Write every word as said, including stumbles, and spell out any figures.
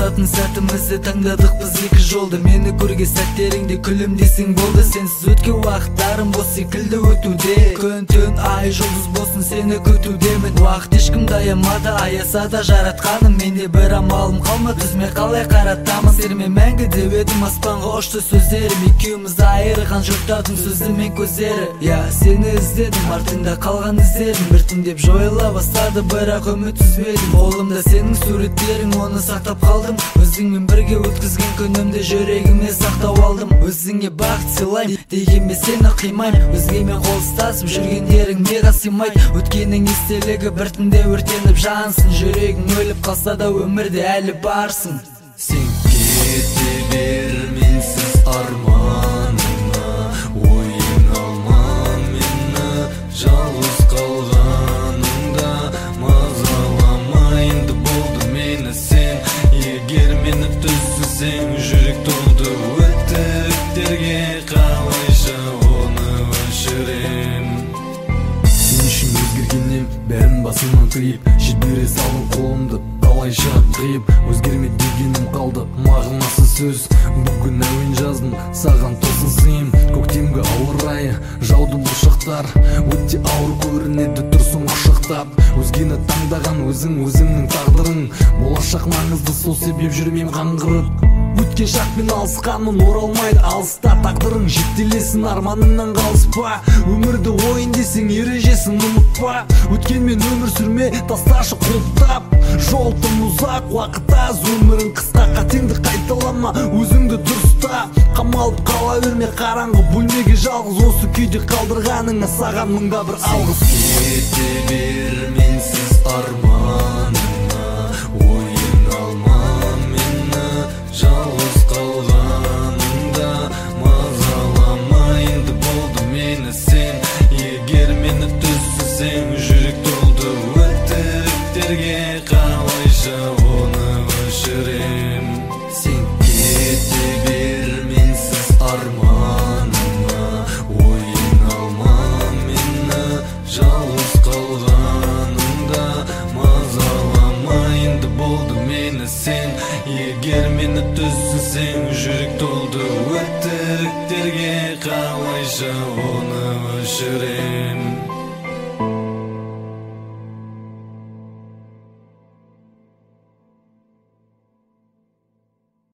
ырдатын сәтімізді таңдадық біз екі жолды. Мені көрген сәттеріңде күлімдесең болды. Сенсіз өткен уақыттарым бос секілді өтуде. Күн түн ай жұлдыз болсын сені күтудемін. Уақыт ешкімді аямады, аяса да жаратқаным. Менде бір амалым қалмады, өзіме қалай қаратамын. Серме мәңгі деп едім аспанға ұшты сөздерім. Екеумізді айырған жұрттардың сөзі мен көздері. Я сені іздедім, артында қалған іздерім. Біртіндеп жойыла бастады, бірақ үміт үзбедім. Қолымда сенің суреттерің, оны сақтап қалдым. Өзіңмен бірге өткізген күнімді жүрегіме сақтап алдым. Өзіңе бақыт сыйлайм, дегенмен сені қимайм. Өзгемен қол ұстасып жүргендерің меға сыймайды. Өткеннің естелігі біртінде өртеніп жансың. Жүрегің өліп қалса да өмірде әлі барсың. Сен кете бер менсіз арманыңа, ойың алма мені жалғыз қалғаныңда. Мазалама енді болды мені сен, егер мені түсінсең. Жүрек толды өтіріктерге, қалайша оны өшірем. Сен үшін өзгергеннен бәрін басымнан қиып, жібере салдым қолымды қалайша қиып. Өзгерме дегенім қалды, мағынасыз сөз. Бүгін әуен жаздым, саған тосын сыйым. Көктемгі ауыр райы, жаудың бұршақтар, өте ауыр көрінеді тұрсың құшақтап. Өзгені таңдаған өзің, өзіңнің тағдырың. Болашақ маңызды, сол себеп жүрмем қаңғырып. Өткен шақпен алысқанмын, оралмайды алыста. Тағдырың жеттелесін, арманыңнан қалыспа. Өмірді ойын десең ережесін ұмытпа. Өткенмен өмір сүрме, тасташы құлыптап. Жол тым ұзақ, уақыт аз, өмірің қысқа. Қатеңді қайталама, өзіңді дұрыста. Қамалып қала берме қараңғы бөлмеге жалғыз. Осы күйде қалдырғаныңа саған мыңда бір алғыс. Кете бер менсіз арманыңа, ойың алма мені жалғыз қалғаныңда. Мазалама енді болды мені сен, егер мені түсінсең. Жүрек толды өтіріктерге, қалайша оны өшірем. Сен кете бер менсіз арманыңа, ойың алма мені жалғыз қалғаныңда. Мазалама енді болды мені сен, егер мені түсінсең. Жүрек толды өтіріктерге, қалайша оны өшірем.